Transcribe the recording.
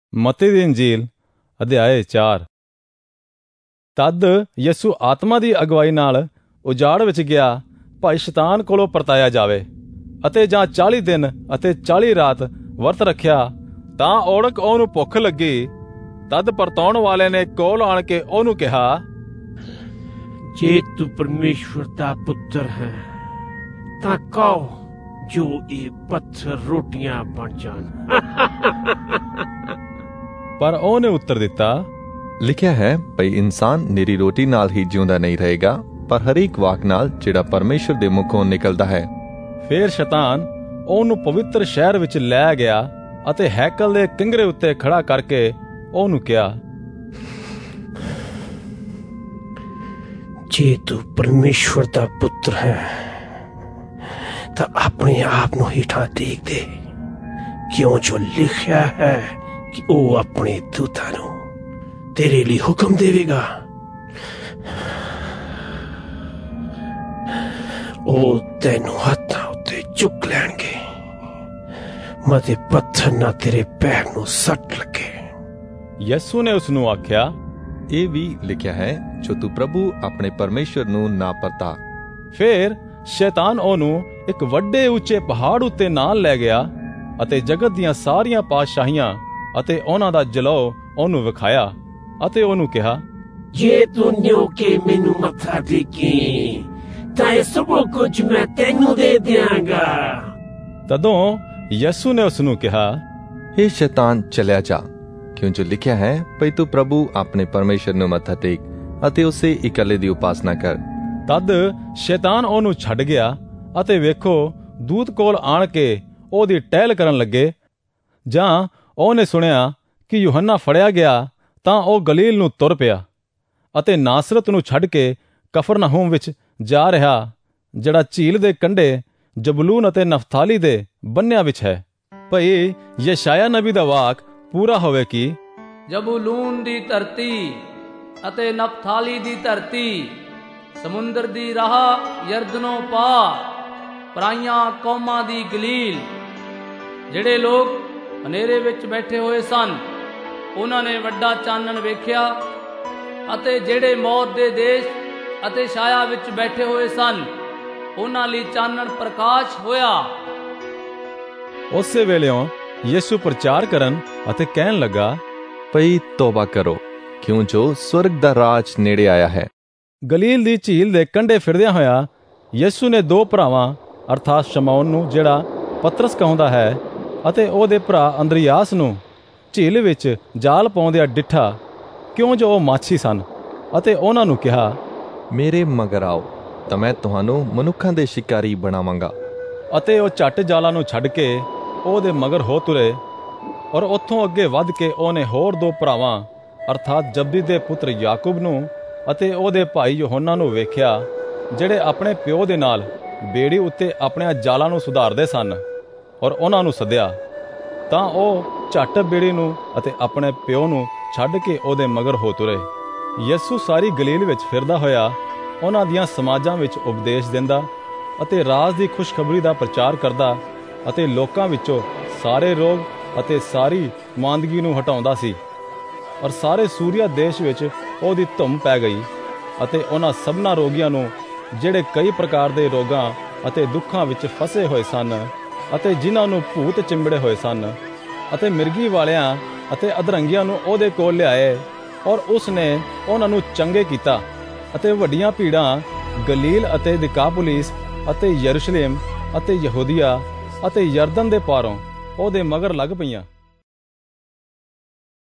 ਮਤੀ ਦੀ ਇੰਜੀਲ ਅਧਿਆਏ 4। ਤਦ ਯਿਸੂ ਆਤਮਾ ਦੀ ਅਗਵਾਈ ਨਾਲ ਉਜਾੜ ਵਿੱਚ ਗਿਆ ਭਾਈ ਸ਼ੈਤਾਨ ਕੋਲੋਂ ਪਰਤਾਇਆ ਜਾਵੇ, ਅਤੇ ਜਾਂ 40 ਦਿਨ ਅਤੇ 40 ਰਾਤ ਵਰਤ ਰੱਖਿਆ ਤਾਂ ਔੜਕ ਉਹਨੂੰ ਭੁੱਖ ਲੱਗੀ। ਤਦ ਪਰਤਾਉਣ ਵਾਲੇ ਨੇ ਕੋਲ ਆਣ ਕੇ ਉਹਨੂੰ ਕਿਹਾ, ਜੇ ਤੂੰ ਪਰਮੇਸ਼ਵਰ ਦਾ ਪੁੱਤਰ ਹੈ ਤਾਂ ਕਹੋ ਜੋ ਇਹ ਪੱਥਰ ਰੋਟੀਆਂ ਬਣ ਜਾਣ। ਪਰ ਉਹਨੇ ਉੱਤਰ ਦਿੱਤਾ, ਲਿਖਿਆ ਹੈ ਭਈ ਇਨਸਾਨ ਨਿਰੀ ਰੋਟੀ ਨਾਲ ਹੀ ਜਿਉਂਦਾ ਨਹੀਂ ਰਹੇਗਾ, ਪਰ ਹਰੇਕ ਵਾਕ ਨਾਲ ਜਿਹੜਾ ਪਰਮੇਸ਼ਵਰ ਦੇ ਮੁਖੋਂ ਨਿਕਲਦਾ ਹੈ। ਫੇਰ ਸ਼ੈਤਾਨ ਉਹਨੂੰ ਪਵਿੱਤਰ ਸ਼ਹਿਰ ਵਿੱਚ ਲੈ ਗਿਆ ਅਤੇ ਹੈਕਲ ਦੇ ਕਿੰਗਰੇ ਉੱਤੇ ਖੜਾ ਕਰਕੇ ਉਹਨੂੰ ਕਿਹਾ, ਜੇ ਤੂੰ ਪਰਮੇਸ਼ਵਰ ਦਾ ਪੁੱਤਰ ਹੈ ਤਾਂ ਆਪਣੇ ਆਪ ਨੂੰ ਹੇਠਾਂ ਟੇਕ ਦੇ, ਕਿਉਂ ਜੋ ਲਿਖਿਆ ਹੈ ਕਿ ਉਹ ਆਪਣੇ ਦੂਤਾਂ ਨੂੰ ਤੇਰੇ ਲਈ ਹੁਕਮ ਦੇਵੇਗਾ। ਉਹ ਤੈਨੂੰ ਹੱਥਾਂ ਉੱਤੇ ਚੁੱਕ ਲੈਣਗੇ, ਮਤੇ ਪੱਥਰ ਨਾ ਤੇਰੇ ਪੈਰ ਨੂੰ ਸੱਟ ਲੱਗੇ। ਯਿਸੂ ਨੇ ਉਸ ਨੂੰ ਆਖਿਆ, ਇਹ ਵੀ ਲਿਖਿਆ ਹੈ ਜੋ ਤੂੰ ਪ੍ਰਭੂ ਆਪਣੇ ਪਰਮੇਸ਼ਵਰ ਨੂੰ ਨਾ ਪਰਤਾ। ਫੇਰ ਸ਼ੈਤਾਨ ਉਹਨੂੰ ਇੱਕ ਵੱਡੇ ਉੱਚੇ ਪਹਾੜ ਉੱਤੇ ਨਾਲ ਲੈ ਗਿਆ ਅਤੇ ਜਗਤ ਦੀਆਂ ਸਾਰੀਆਂ ਪਾਤਸ਼ਾਹੀਆਂ ਅਤੇ ਉਹਨਾਂ ਦਾ ਜਲੌ ਉਹਨੂੰ ਵਿਖਾਇਆ, ਅਤੇ ਉਹਨੂੰ ਕਿਹਾ, ਜੇ ਤੂੰ ਨਿਉ ਕੇ ਮੈਨੂੰ ਮੱਥਾ ਟੇਕੀ ਤਾਂ ਇਹ ਸਭ ਕੁਝ ਮੈਂ ਤੈਨੂੰ ਦੇ ਦਿਆਂਗਾ। ਤਦੋਂ ਯਿਸੂ ਨੇ ਉਸ ਨੂੰ ਕਿਹਾ, हे ਸ਼ੈਤਾਨ ਚਲਿਆ ਜਾ, ਕਿਉਂ ਜੋ ਲਿਖਿਆ ਹੈ ਭਈ ਤੂੰ ਪ੍ਰਭੂ ਆਪਣੇ ਪਰਮੇਸ਼ਵਰ ਨੂੰ ਮੱਥਾ ਟੇਕ ਅਤੇ ਉਸੇ ਇਕੱਲੇ ਦੀ ਉਪਾਸਨਾ ਕਰ। ਤਦ ਸ਼ੈਤਾਨ ਉਹਨੂੰ ਛੱਡ ਗਿਆ, ਅਤੇ ਵੇਖੋ ਦੂਤ ਕੋਲ ਆਣ ਕੇ ਉਹਦੀ ਟਹਿਲ ਕਰਨ ਲੱਗੇ। ਜਾਂ ਉਹਨੇ ਸੁਣਿਆ ਕਿ ਯੂਹੰਨਾ ਫੜਿਆ ਗਿਆ ਤਾਂ ਉਹ ਗਲੀਲ ਨੂੰ ਤੁਰ ਪਿਆ ਅਤੇ ਨਾਸਰਤ ਨੂੰ ਛੱਡ ਕੇ ਕਫਰਨਹੂਮ ਵਿੱਚ ਜਾ ਰਿਹਾ, ਜਿਹੜਾ ਝੀਲ ਦੇ ਕੰਢੇ ਜ਼ਬੂਲੂਨ ਅਤੇ ਨਫਤਾਲੀ ਦੇ ਬੰਨਿਆਂ ਵਿੱਚ ਹੈ, ਭਈ ਯਸ਼ਾਇਆ ਨਬੀ ਦਾ ਵਾਕ ਪੂਰਾ ਹੋਵੇ ਕਿ ਜ਼ਬੂਲੂਨ ਦੀ ਧਰਤੀ ਅਤੇ ਨਫਤਾਲੀ ਦੀ ਧਰਤੀ, ਸਮੁੰਦਰ ਦੀ ਰਾਹ ਯਰਦਨੋਂ ਪਾਰ, ਪਰਾਈਆਂ ਕੌਮਾਂ ਦੀ ਗਲੀਲ। ਜਿਹੜੇ ਲੋਕ ਹਨੇਰੇ ਵਿੱਚ ਬੈਠੇ ਹੋਏ ਸਨ, ਉਹਨਾਂ ਨੇ ਵੱਡਾ ਚਾਨਣ ਵੇਖਿਆ, ਅਤੇ ਜਿਹੜੇ ਮੌਤ ਦੇ ਦੇਸ਼ ਅਤੇ ਛਾਇਆ ਵਿੱਚ ਬੈਠੇ ਹੋਏ ਸਨ, ਉਹਨਾਂ ਲਈ ਚਾਨਣ ਪ੍ਰਕਾਸ਼ ਹੋਇਆ। ਉਸੇ ਵੇਲਿਓਂ ਯਿਸੂ ਪ੍ਰਚਾਰ ਕਰਨ ਅਤੇ ਕਹਿਣ ਲੱਗਾ, ਭਈ ਤੋਬਾ ਕਰੋ, ਕਿਉਂ ਜੋ ਸਵਰਗ ਦਾ ਰਾਜ ਨੇੜੇ ਆਇਆ ਹੈ। ਗਲੀਲ ਦੀ ਝੀਲ ਦੇ ਕੰਢੇ ਫਿਰਦਿਆਂ ਹੋਇਆ ਯਿਸੂ ਨੇ ਦੋ ਭਰਾਵਾਂ ਅਰਥਾਤ ਸ਼ਮੌਨ ਨੂੰ, ਜਿਹੜਾ ਪਤਰਸ ਕਹਾਉਂਦਾ ਹੈ, ਅਤੇ ਉਹਦੇ ਭਰਾ ਅੰਦਰਿਆਸ ਨੂੰ ਝੀਲ ਵਿੱਚ ਜਾਲ ਪਾਉਂਦਿਆਂ ਡਿੱਠਾ, ਕਿਉਂ ਜੋ ਉਹ ਮਾਛੀ ਸਨ, ਅਤੇ ਉਹਨਾਂ ਨੂੰ ਕਿਹਾ, ਮੇਰੇ ਮਗਰ ਆਓ ਤਾਂ ਮੈਂ ਤੁਹਾਨੂੰ ਮਨੁੱਖਾਂ ਦੇ ਸ਼ਿਕਾਰੀ ਬਣਾਵਾਂਗਾ। ਅਤੇ ਉਹ ਝੱਟ ਜਾਲਾਂ ਨੂੰ ਛੱਡ ਕੇ ਉਹਦੇ ਮਗਰ ਹੋ ਤੁਰੇ। ਔਰ ਉੱਥੋਂ ਅੱਗੇ ਵੱਧ ਕੇ ਉਹਨੇ ਹੋਰ ਦੋ ਭਰਾਵਾਂ ਅਰਥਾਤ ਜਬਦੀ ਦੇ ਪੁੱਤਰ ਯਾਕੂਬ ਨੂੰ ਅਤੇ ਉਹਦੇ ਭਾਈ ਯੋਹੰਨਾ ਨੂੰ ਵੇਖਿਆ, ਜਿਹੜੇ ਆਪਣੇ ਪਿਓ ਦੇ ਨਾਲ ਬੇੜੀ ਉੱਤੇ ਆਪਣੇ ਜਾਲਾਂ ਨੂੰ ਸੁਧਾਰਦੇ ਸਨ, ਔਰ ਉਹਨਾਂ ਨੂੰ ਸੱਦਿਆ। ਤਾਂ ਉਹ ਝੱਟ ਬੇੜੀ ਨੂੰ ਅਤੇ ਆਪਣੇ ਪਿਓ ਨੂੰ ਛੱਡ ਕੇ ਉਹਦੇ ਮਗਰ ਹੋ ਤੁਰੇ। ਯਿਸੂ ਸਾਰੀ ਗਲੀਲ ਵਿੱਚ ਫਿਰਦਾ ਹੋਇਆ ਉਹਨਾਂ ਦੀਆਂ ਸਮਾਜਾਂ ਵਿੱਚ ਉਪਦੇਸ਼ ਦਿੰਦਾ ਅਤੇ ਰਾਜ ਦੀ ਖੁਸ਼ਖਬਰੀ ਦਾ ਪ੍ਰਚਾਰ ਕਰਦਾ, ਅਤੇ ਲੋਕਾਂ ਵਿੱਚੋਂ ਸਾਰੇ ਰੋਗ ਅਤੇ ਸਾਰੀ ਮਾਂਦਗੀ ਨੂੰ ਹਟਾਉਂਦਾ ਸੀ। ਔਰ ਸਾਰੇ ਸੂਰੀਆ ਦੇਸ਼ ਵਿੱਚ ਉਹਦੀ ਧੁੰਮ ਪੈ ਗਈ, ਅਤੇ ਉਹਨਾਂ ਸਭਨਾਂ ਰੋਗੀਆਂ ਨੂੰ, ਜਿਹੜੇ ਕਈ ਪ੍ਰਕਾਰ ਦੇ ਰੋਗਾਂ ਅਤੇ ਦੁੱਖਾਂ ਵਿੱਚ ਫਸੇ ਹੋਏ ਸਨ, ਅਤੇ ਜਿਨ੍ਹਾਂ ਨੂੰ ਭੂਤ ਚਿੰਬੜੇ ਹੋਏ ਸਨ, ਅਤੇ ਮਿਰਗੀ ਵਾਲਿਆਂ ਅਤੇ ਅਧਰੰਗੀਆਂ ਨੂੰ ਉਹਦੇ ਕੋਲ ਲਿਆਏ, ਔਰ ਉਸ ਨੇ ਉਹਨਾਂ ਨੂੰ ਚੰਗੇ ਕੀਤਾ। ਅਤੇ ਵੱਡੀਆਂ ਭੀੜਾਂ ਗਲੀਲ ਅਤੇ ਦਿਕਾਪੁਲਿਸ ਅਤੇ ਯਰੂਸ਼ਲਮ ਅਤੇ ਯਹੂਦੀਆ ਅਤੇ ਯਰਦਨ ਦੇ ਪਾਰੋਂ ਉਹਦੇ ਮਗਰ ਲੱਗ ਪਈਆਂ।